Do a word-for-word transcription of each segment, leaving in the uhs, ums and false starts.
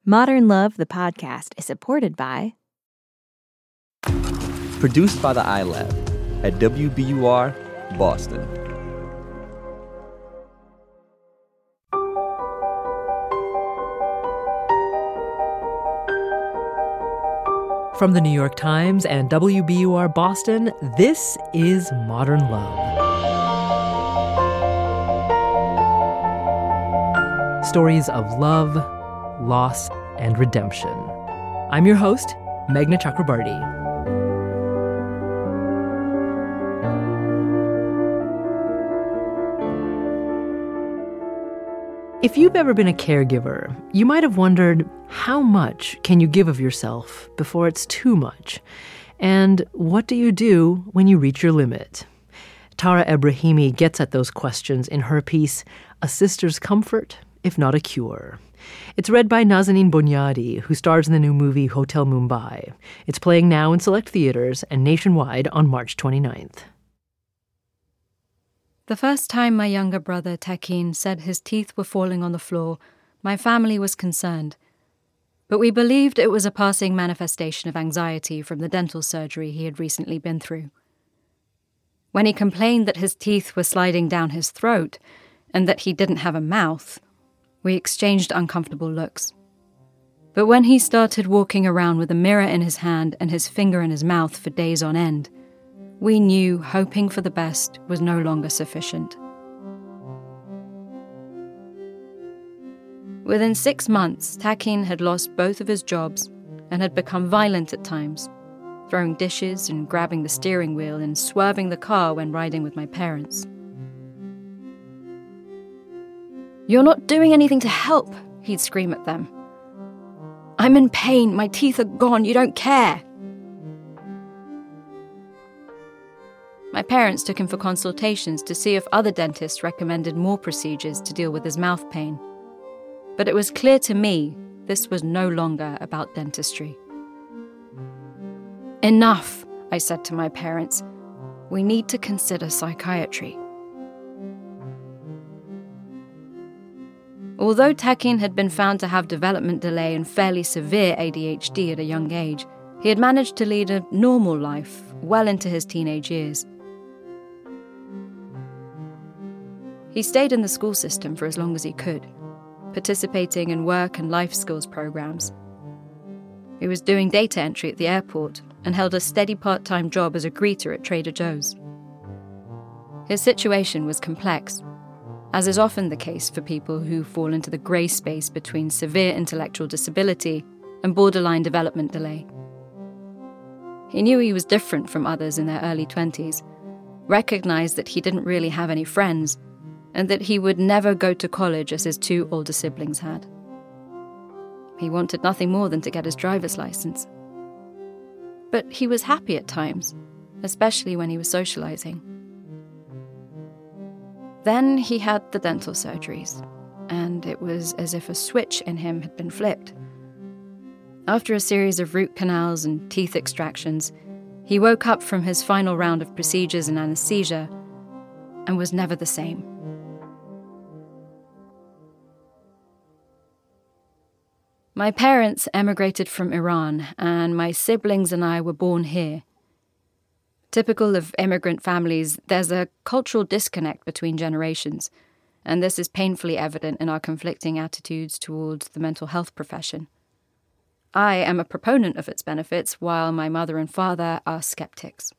Modern Love, the podcast, is supported by... Produced by the iLab at W B U R, Boston. From the New York Times and W B U R Boston, this is Modern Love. Stories of love, loss, and redemption. I'm your host, Meghna Chakrabarty. If you've ever been a caregiver, you might have wondered, how much can you give of yourself before it's too much? And what do you do when you reach your limit? Tara Ebrahimi gets at those questions in her piece, A Sister's Comfort, If Not a Cure. It's read by Nazanin Boniadi, who stars in the new movie Hotel Mumbai. It's playing now in select theaters and nationwide on March twenty-ninth. The first time my younger brother, Takin, said his teeth were falling on the floor, my family was concerned. But we believed it was a passing manifestation of anxiety from the dental surgery he had recently been through. When he complained that his teeth were sliding down his throat and that he didn't have a mouth, we exchanged uncomfortable looks. But when he started walking around with a mirror in his hand and his finger in his mouth for days on end, we knew hoping for the best was no longer sufficient. Within six months, Takin had lost both of his jobs and had become violent at times, throwing dishes and grabbing the steering wheel and swerving the car when riding with my parents. "You're not doing anything to help," he'd scream at them. "I'm in pain, my teeth are gone, you don't care." My parents took him for consultations to see if other dentists recommended more procedures to deal with his mouth pain. But it was clear to me this was no longer about dentistry. "Enough," I said to my parents. "We need to consider psychiatry." Although Takin had been found to have development delay and fairly severe A D H D at a young age, he had managed to lead a normal life well into his teenage years. He stayed in the school system for as long as he could, participating in work and life skills programs. He was doing data entry at the airport and held a steady part-time job as a greeter at Trader Joe's. His situation was complex, as is often the case for people who fall into the grey space between severe intellectual disability and borderline development delay. He knew he was different from others in their early twenties, recognized that he didn't really have any friends, and that he would never go to college as his two older siblings had. He wanted nothing more than to get his driver's license. But he was happy at times, especially when he was socializing. Then he had the dental surgeries, and it was as if a switch in him had been flipped. After a series of root canals and teeth extractions, he woke up from his final round of procedures and anesthesia and was never the same. My parents emigrated from Iran, and my siblings and I were born here. Typical of immigrant families, there's a cultural disconnect between generations, and this is painfully evident in our conflicting attitudes towards the mental health profession. I am a proponent of its benefits, while my mother and father are skeptics.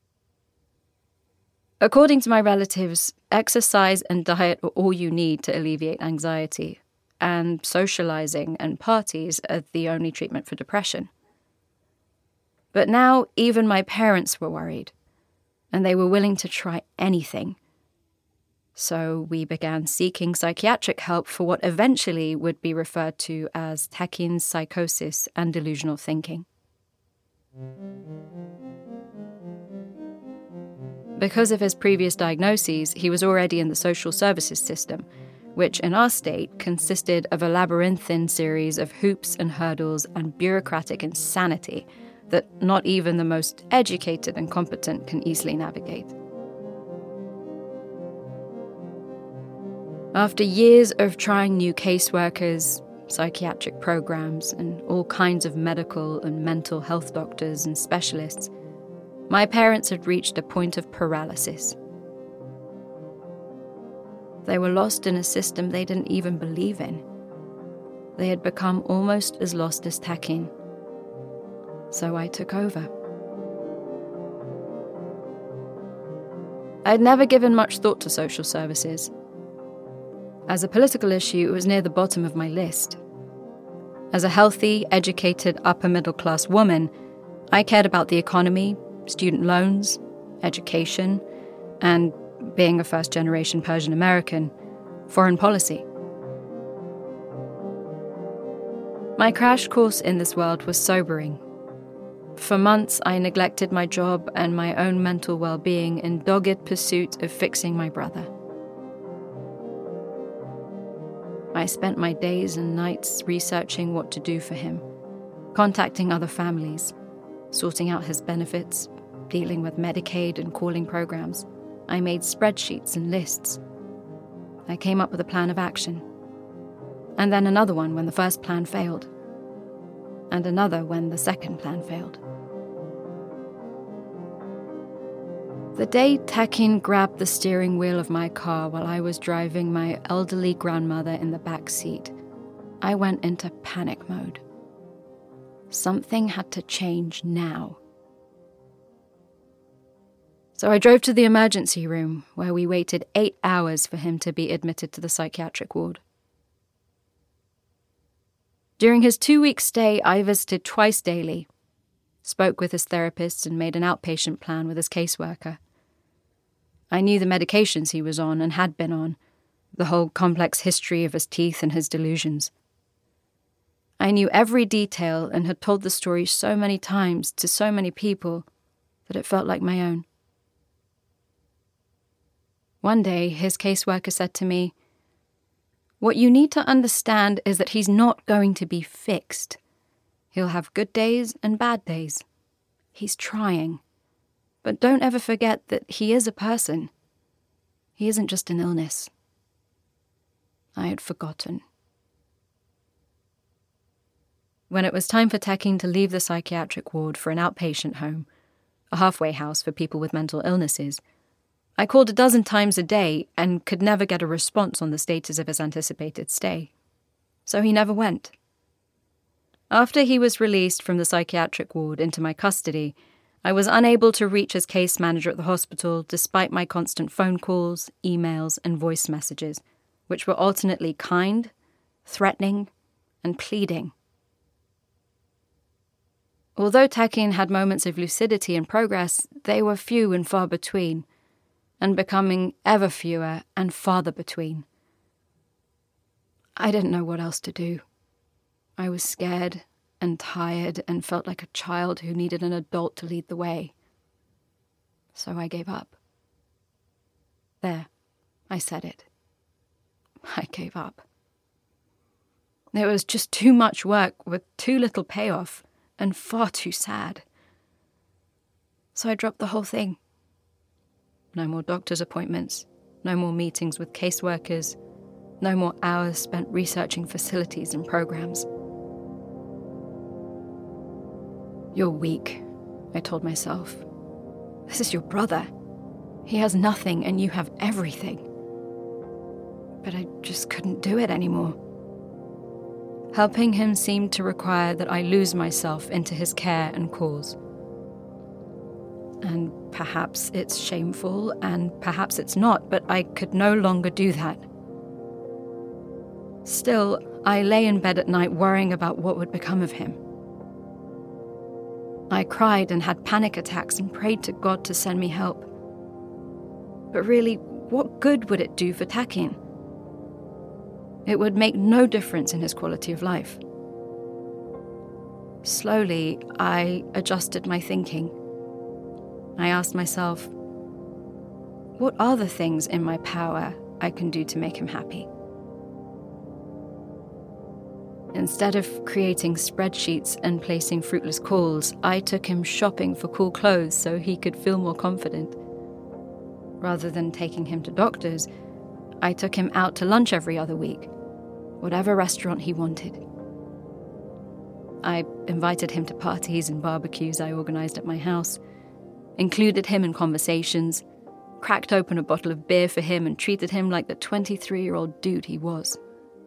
According to my relatives, exercise and diet are all you need to alleviate anxiety, and socializing and parties are the only treatment for depression. But now even my parents were worried, and they were willing to try anything. So we began seeking psychiatric help for what eventually would be referred to as Takin's psychosis and delusional thinking. Because of his previous diagnoses, he was already in the social services system, which in our state consisted of a labyrinthine series of hoops and hurdles and bureaucratic insanity that not even the most educated and competent can easily navigate. After years of trying new caseworkers, psychiatric programs, and all kinds of medical and mental health doctors and specialists, my parents had reached a point of paralysis. They were lost in a system they didn't even believe in. They had become almost as lost as Takin. So I took over. I had never given much thought to social services. As a political issue, it was near the bottom of my list. As a healthy, educated, upper-middle-class woman, I cared about the economy, student loans, education, and, being a first-generation Persian American, foreign policy. My crash course in this world was sobering. For months, I neglected my job and my own mental well-being in dogged pursuit of fixing my brother. I spent my days and nights researching what to do for him, contacting other families, sorting out his benefits, dealing with Medicaid and calling programs. I made spreadsheets and lists. I came up with a plan of action. And then another one when the first plan failed. And another when the second plan failed. The day Takin grabbed the steering wheel of my car while I was driving my elderly grandmother in the back seat, I went into panic mode. Something had to change now. So I drove to the emergency room, where we waited eight hours for him to be admitted to the psychiatric ward. During his two-week stay, I visited twice daily, spoke with his therapist, and made an outpatient plan with his caseworker. I knew the medications he was on and had been on, the whole complex history of his teeth and his delusions. I knew every detail and had told the story so many times to so many people that it felt like my own. One day, his caseworker said to me, "What you need to understand is that he's not going to be fixed. He'll have good days and bad days. He's trying. But don't ever forget that he is a person. He isn't just an illness." I had forgotten. When it was time for Takin to leave the psychiatric ward for an outpatient home, a halfway house for people with mental illnesses, I called a dozen times a day and could never get a response on the status of his anticipated stay. So he never went. After he was released from the psychiatric ward into my custody, I was unable to reach his case manager at the hospital despite my constant phone calls, emails, and voice messages, which were alternately kind, threatening, and pleading. Although Takin had moments of lucidity and progress, they were few and far between, and becoming ever fewer and farther between. I didn't know what else to do. I was scared and tired and felt like a child who needed an adult to lead the way. So I gave up. There, I said it. I gave up. It was just too much work with too little payoff and far too sad. So I dropped the whole thing. No more doctor's appointments, no more meetings with caseworkers, no more hours spent researching facilities and programs. "You're weak," I told myself. "This is your brother. He has nothing and you have everything." But I just couldn't do it anymore. Helping him seemed to require that I lose myself into his care and cause. And perhaps it's shameful, and perhaps it's not, but I could no longer do that. Still, I lay in bed at night worrying about what would become of him. I cried and had panic attacks and prayed to God to send me help. But really, what good would it do for Takin? It would make no difference in his quality of life. Slowly, I adjusted my thinking. I asked myself, what are the things in my power I can do to make him happy? Instead of creating spreadsheets and placing fruitless calls, I took him shopping for cool clothes so he could feel more confident. Rather than taking him to doctors, I took him out to lunch every other week, whatever restaurant he wanted. I invited him to parties and barbecues I organised at my house, included him in conversations, cracked open a bottle of beer for him and treated him like the twenty-three-year-old dude he was.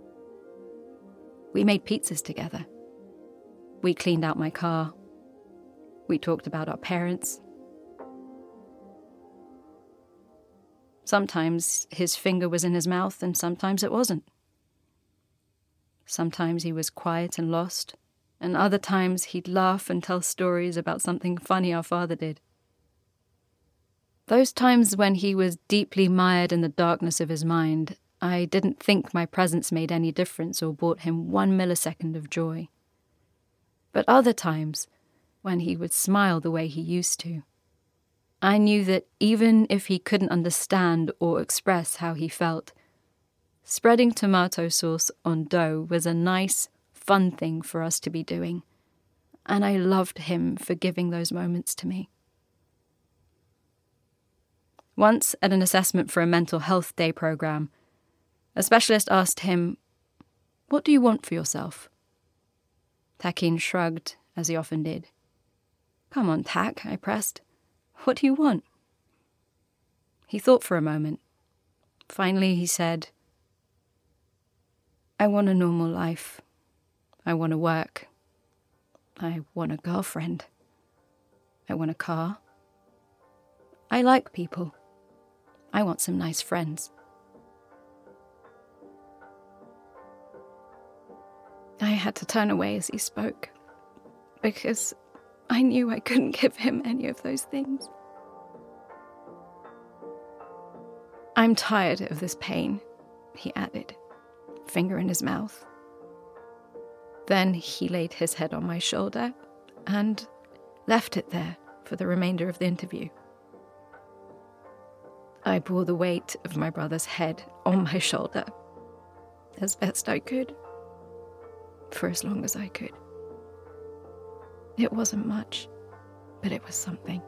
We made pizzas together. We cleaned out my car. We talked about our parents. Sometimes his finger was in his mouth and sometimes it wasn't. Sometimes he was quiet and lost, and other times he'd laugh and tell stories about something funny our father did. Those times when he was deeply mired in the darkness of his mind, I didn't think my presence made any difference or brought him one millisecond of joy. But other times, when he would smile the way he used to, I knew that even if he couldn't understand or express how he felt, spreading tomato sauce on dough was a nice, fun thing for us to be doing, and I loved him for giving those moments to me. Once, at an assessment for a mental health day program, a specialist asked him, "What do you want for yourself?" Takin shrugged, as he often did. "Come on, Tak," I pressed. "What do you want?" He thought for a moment. Finally, he said, "I want a normal life. I want to work. I want a girlfriend. I want a car. I like people. I want some nice friends." I had to turn away as he spoke, because I knew I couldn't give him any of those things. "I'm tired of this pain," he added, finger in his mouth. Then he laid his head on my shoulder and left it there for the remainder of the interview. I bore the weight of my brother's head on my shoulder as best I could, for as long as I could. It wasn't much, but it was something.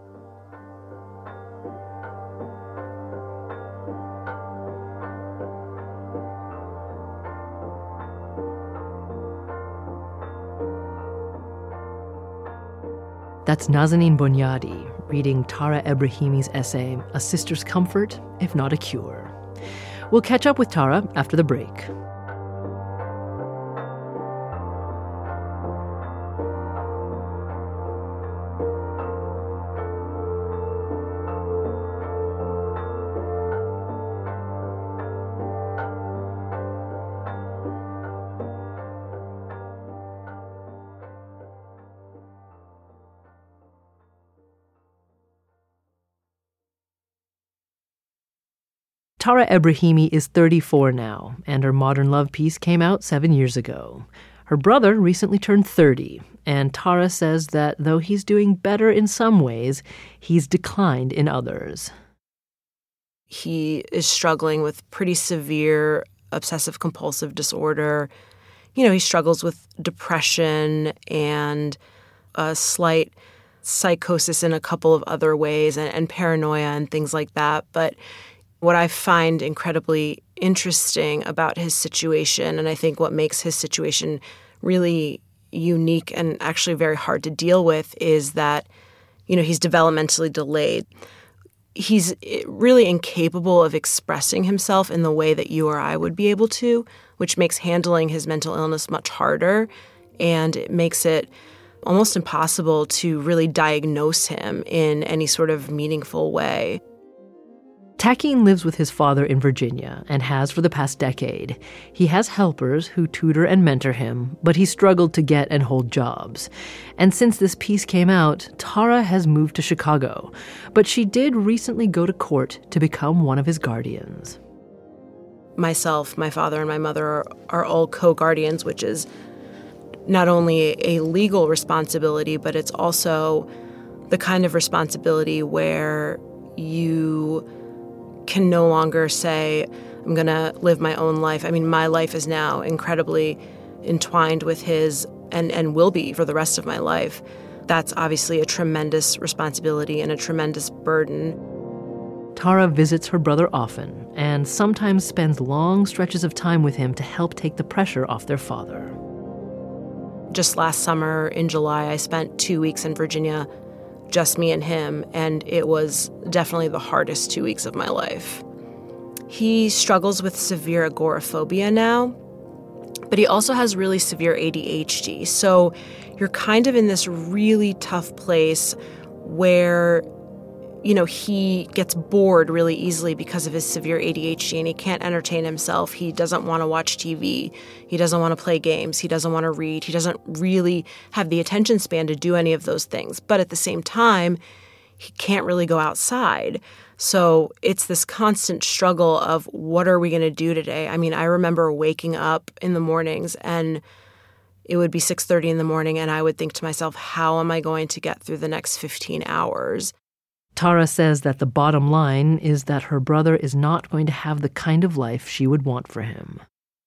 That's Nazanin Boniadi reading Tara Ebrahimi's essay, A Sister's Comfort, If Not a Cure. We'll catch up with Tara after the break. Tara Ebrahimi is thirty-four now, and her modern love piece came out seven years ago. Her brother recently turned thirty, and Tara says that though he's doing better in some ways, he's declined in others. He is struggling with pretty severe obsessive-compulsive disorder. You know, he struggles with depression and a slight psychosis in a couple of other ways, and, and paranoia and things like that. But what I find incredibly interesting about his situation, and I think what makes his situation really unique and actually very hard to deal with, is that, you know, he's developmentally delayed. He's really incapable of expressing himself in the way that you or I would be able to, which makes handling his mental illness much harder, and it makes it almost impossible to really diagnose him in any sort of meaningful way. Takin lives with his father in Virginia and has for the past decade. He has helpers who tutor and mentor him, but he struggled to get and hold jobs. And since this piece came out, Tara has moved to Chicago, but she did recently go to court to become one of his guardians. Myself, my father, and my mother are, are all co-guardians, which is not only a legal responsibility, but it's also the kind of responsibility where you can no longer say, I'm going to live my own life. I mean, my life is now incredibly entwined with his and, and will be for the rest of my life. That's obviously a tremendous responsibility and a tremendous burden. Tara visits her brother often and sometimes spends long stretches of time with him to help take the pressure off their father. Just last summer in July, I spent two weeks in Virginia, just me and him, and it was definitely the hardest two weeks of my life. He struggles with severe agoraphobia now, but he also has really severe A D H D. So you're kind of in this really tough place where, you know, he gets bored really easily because of his severe A D H D and he can't entertain himself. He doesn't want to watch T V. He doesn't want to play games. He doesn't want to read. He doesn't really have the attention span to do any of those things. But at the same time, he can't really go outside. So it's this constant struggle of what are we going to do today? I mean, I remember waking up in the mornings and it would be six thirty in the morning and I would think to myself, how am I going to get through the next fifteen hours? Tara says that the bottom line is that her brother is not going to have the kind of life she would want for him.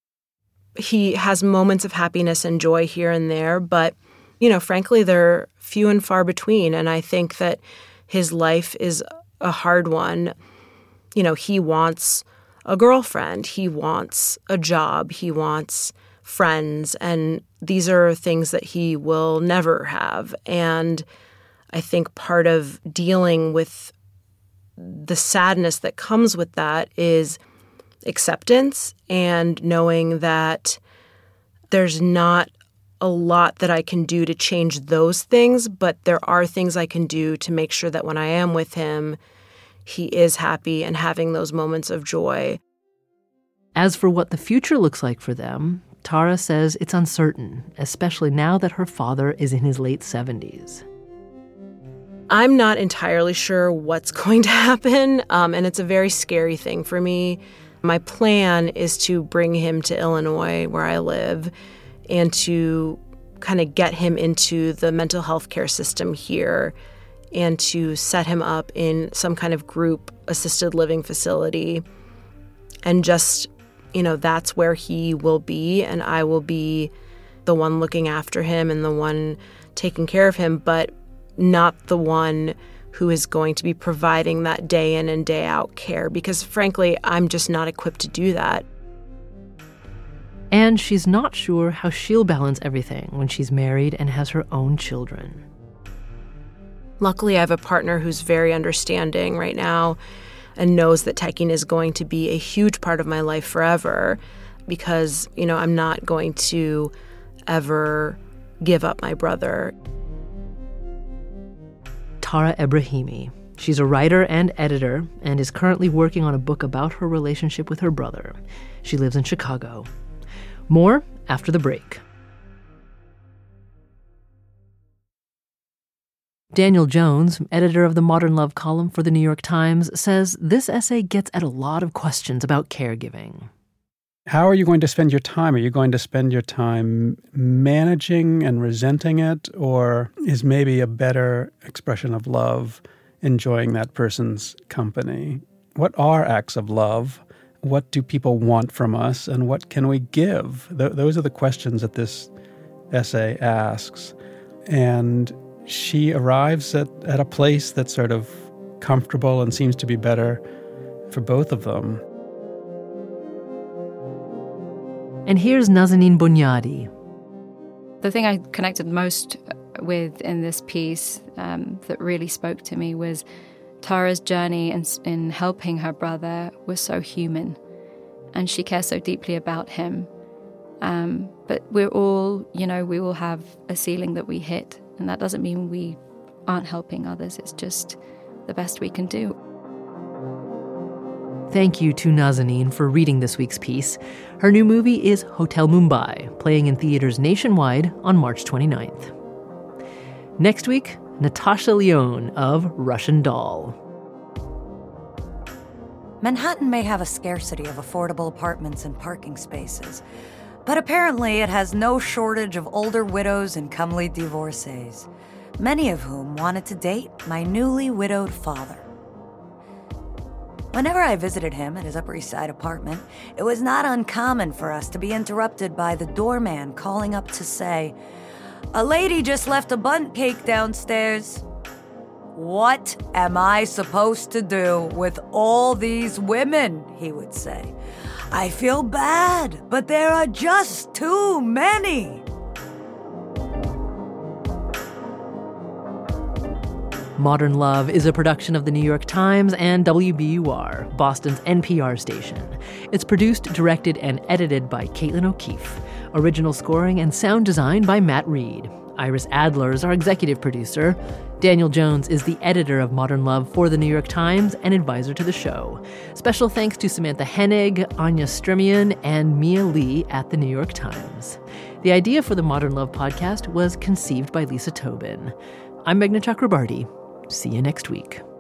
He has moments of happiness and joy here and there, but, you know, frankly, they're few and far between. And I think that his life is a hard one. You know, he wants a girlfriend, he wants a job, he wants friends, and these are things that he will never have. And I think part of dealing with the sadness that comes with that is acceptance and knowing that there's not a lot that I can do to change those things, but there are things I can do to make sure that when I am with him, he is happy and having those moments of joy. As for what the future looks like for them, Tara says it's uncertain, especially now that her father is in his late seventies. I'm not entirely sure what's going to happen, um, and it's a very scary thing for me. My plan is to bring him to Illinois, where I live, and to kind of get him into the mental health care system here and to set him up in some kind of group assisted living facility. And just, you know, that's where he will be, and I will be the one looking after him and the one taking care of him, but not the one who is going to be providing that day in and day out care, because frankly, I'm just not equipped to do that. And she's not sure how she'll balance everything when she's married and has her own children. Luckily, I have a partner who's very understanding right now and knows that Tekin is going to be a huge part of my life forever because, you know, I'm not going to ever give up my brother. Tara Ebrahimi. She's a writer and editor and is currently working on a book about her relationship with her brother. She lives in Chicago. More after the break. Daniel Jones, editor of the Modern Love column for the New York Times, says this essay gets at a lot of questions about caregiving. How are you going to spend your time? Are you going to spend your time managing and resenting it? Or is maybe a better expression of love enjoying that person's company? What are acts of love? What do people want from us? And what can we give? Th- those are the questions that this essay asks. And she arrives at, at a place that's sort of comfortable and seems to be better for both of them. And here's Nazanin Boniadi. The thing I connected most with in this piece um, that really spoke to me was Tara's journey in, in helping her brother was so human, and she cares so deeply about him. Um, but we're all, you know, we all have a ceiling that we hit, and that doesn't mean we aren't helping others. It's just the best we can do. Thank you to Nazanin for reading this week's piece. Her new movie is Hotel Mumbai, playing in theaters nationwide on March twenty-ninth. Next week, Natasha Lyonne of Russian Doll. Manhattan may have a scarcity of affordable apartments and parking spaces, but apparently it has no shortage of older widows and comely divorcees, many of whom wanted to date my newly widowed father. Whenever I visited him at his Upper East Side apartment, it was not uncommon for us to be interrupted by the doorman calling up to say, "A lady just left a bundt cake downstairs," "What am I supposed to do with all these women?" he would say. "I feel bad, but there are just too many." Modern Love is a production of The New York Times and W B U R, Boston's N P R station. It's produced, directed, and edited by Caitlin O'Keefe. Original scoring and sound design by Matt Reed. Iris Adler is our executive producer. Daniel Jones is the editor of Modern Love for The New York Times and advisor to the show. Special thanks to Samantha Hennig, Anya Strimian, and Mia Lee at The New York Times. The idea for the Modern Love podcast was conceived by Lisa Tobin. I'm Meghna Chakrabarti. See you next week.